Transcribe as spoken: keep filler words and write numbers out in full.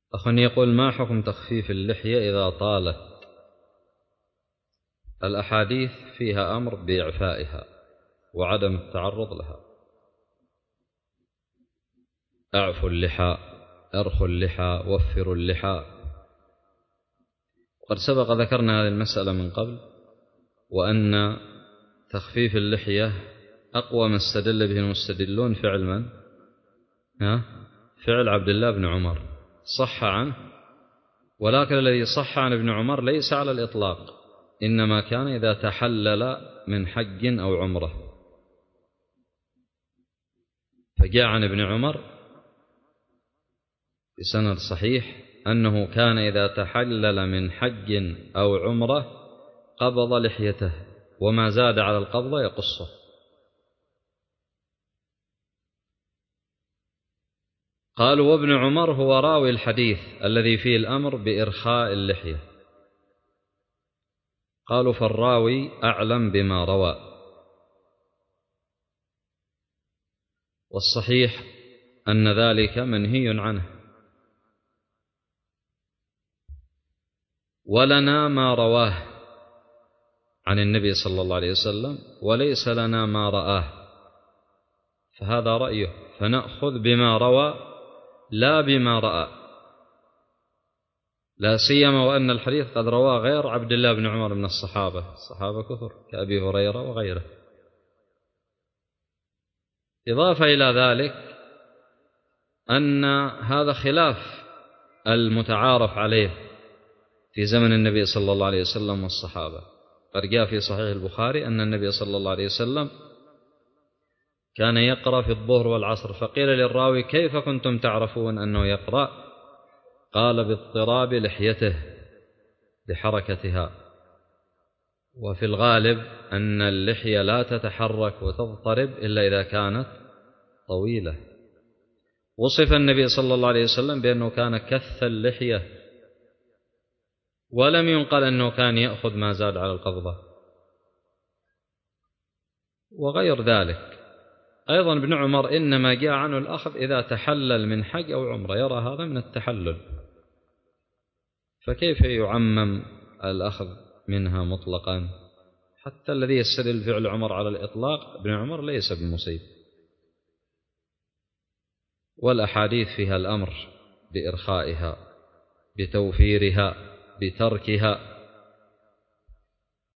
أخ يقول: ما حكم تخفيف اللحية إذا طالت؟ الأحاديث فيها أمر بإعفائها وعدم التعرض لها. أعفوا اللحى، أرخوا اللحى، وفروا اللحى. وقد سبق ذكرنا هذه المسألة من قبل، وأن تخفيف اللحية أقوى ما استدل به المستدلون فعل من؟ ها؟ فعل عبد الله بن عمر، صح عنه، ولكن الذي صح عن ابن عمر ليس على الإطلاق، إنما كان إذا تحلل من حج أو عمرة. فجاء عن ابن عمر بسند صحيح أنه كان إذا تحلل من حج أو عمرة قبض لحيته، وما زاد على القبضة يقصه. قالوا: وابن عمر هو راوي الحديث الذي فيه الأمر بإرخاء اللحية. قالوا: فالراوي أعلم بما روى. والصحيح أن ذلك منهي عنه، ولنا ما رواه عن النبي صلى الله عليه وسلم وليس لنا ما رآه، فهذا رأيه، فنأخذ بما روى لا بما رأى، لا سيما وأن الحديث قد رواه غير عبد الله بن عمر من الصحابة، الصحابة كثر كأبي هريرة وغيره. إضافة إلى ذلك أن هذا خلاف المتعارف عليه في زمن النبي صلى الله عليه وسلم والصحابة. قد جاء في صحيح البخاري أن النبي صلى الله عليه وسلم كان يقرأ في الظهر والعصر، فقيل للراوي: كيف كنتم تعرفون أنه يقرأ؟ قال: باضطراب لحيته لحركتها. وفي الغالب أن اللحية لا تتحرك وتضطرب إلا إذا كانت طويلة. وصف النبي صلى الله عليه وسلم بأنه كان كث اللحية، ولم ينقل أنه كان يأخذ ما زاد على القبضة وغير ذلك. أيضا ابن عمر إنما جاء عنه الأخذ إذا تحلل من حج أو عمرة، يرى هذا من التحلل، فكيف يعمم الأخذ منها مطلقا؟ حتى الذي يستدل فعل عمر على الإطلاق ابن عمر ليس بمصيب. والأحاديث فيها الأمر بإرخائها، بتوفيرها، بتركها.